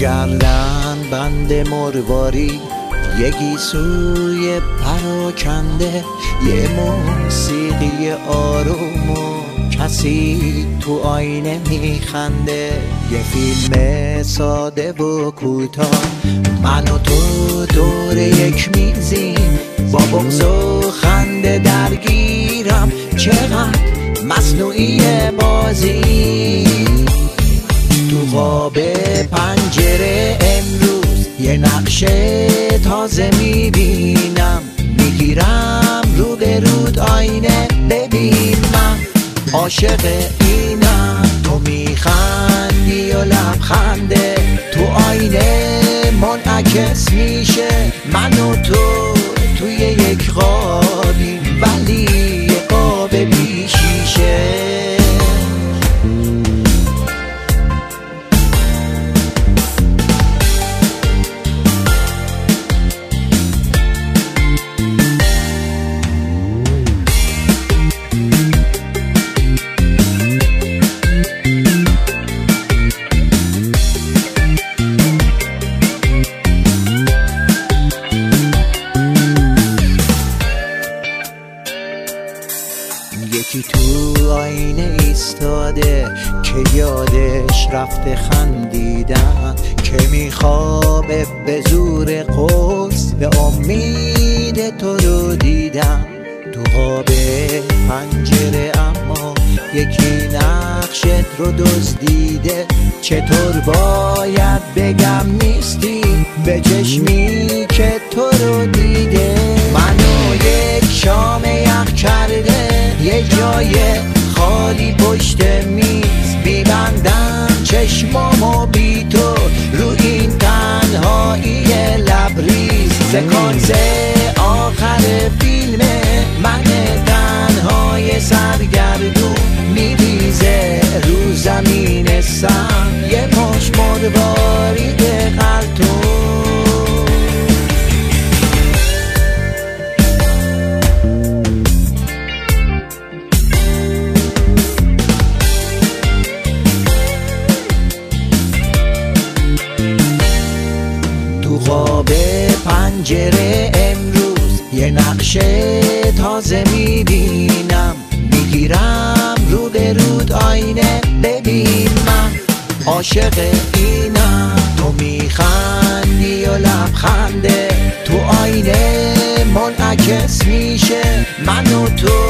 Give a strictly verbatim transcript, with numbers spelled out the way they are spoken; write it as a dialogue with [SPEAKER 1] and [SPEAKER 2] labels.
[SPEAKER 1] گردن بند مرواری، یه گیسوی پراکنده، یه موسیقی آروم و کسی تو آینه میخنده. یه فیلم ساده و کوتاه، من و تو دور یک میزیم، با بغض و خنده درگیرم، چقدر مصنوعی بازی. تو قاب پنجره امروز یه نقشه تازه میبینم، میگیرم رو به رود آینه، ببین من عاشق اینم. تو میخندی و لبخنده تو آینه منعکس میشه، من و تو توی یک قابیم ولی یه قاب بی شیشه. یکی تو آینه ایستاده که یادش رفته خندیدن، که میخوابه به زور قرص به امید تو رو دیدن. تو قاب پنجره اما یکی نقشت رو دزدیده، چطور باید بگم نیستی به چشمی که تو رو دیده. منو یک شام یخ کرده یه جای خالی پشت میز، میبندم چشمامو بی تو رو این تنهایی لبریز. سکانس آخر فیلم من تنهای سرگردون، میریزه رو زمین سم یه مش مروارید قلتون. تو قاب پنجره امروز یه نقشه تازه میبینم، میگیرم رو به رود آینه، ببین من عاشق اینم. تو میخندی و لبخنده تو آینه منعکس میشه، من و تو